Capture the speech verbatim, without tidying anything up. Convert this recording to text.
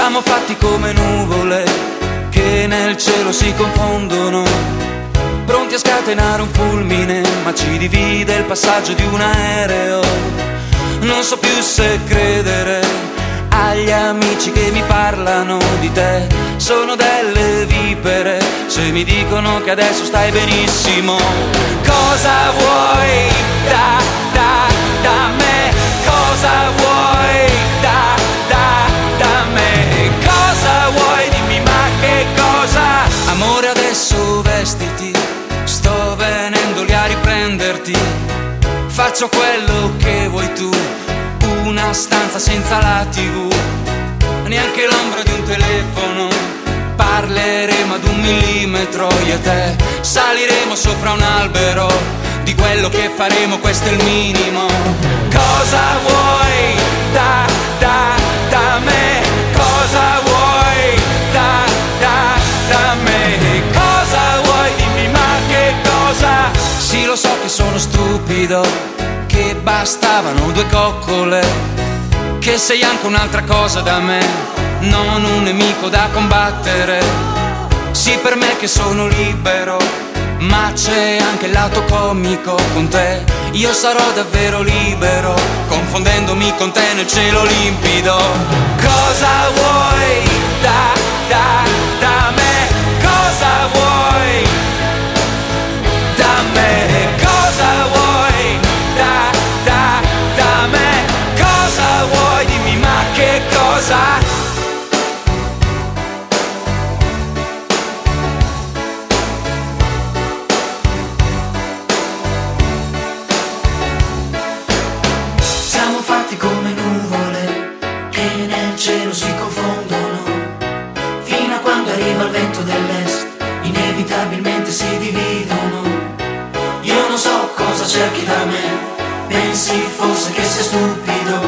Siamo fatti come nuvole che nel cielo si confondono, pronti a scatenare un fulmine, ma ci divide il passaggio di un aereo. Non so più se credere agli amici che mi parlano di te, sono delle vipere se mi dicono che adesso stai benissimo. Cosa vuoi da, da, da me? Cosa vuoi da, da, da me? Cosa vuoi? Dimmi ma che cosa? Amore adesso vestiti, sto venendo lì a riprenderti, faccio quello che vuoi tu, una stanza senza la tivù, neanche l'ombra di un telefono, parleremo ad un millimetro io e te, saliremo sopra un albero, di quello che faremo questo è il minimo. Cosa vuoi da, da, da me? Cosa vuoi da, da, da me? Cosa vuoi? Dimmi ma che cosa? Sì, lo so che sono stupido, che bastavano due coccole, che sei anche un'altra cosa da me, non un nemico da combattere. Sì, per me che sono libero, ma c'è anche il lato comico con te. Io sarò davvero libero, confondendomi con te nel cielo limpido. Cosa vuoi da, da, da me? Cosa vuoi da me? Cosa vuoi da, da, da me? Cosa vuoi? Dimmi ma che cosa? Siamo fatti come nuvole che nel cielo si confondono, fino a quando arriva il vento dell'est, inevitabilmente si dividono. Io non so cosa cerchi da me, pensi forse che sei stupido,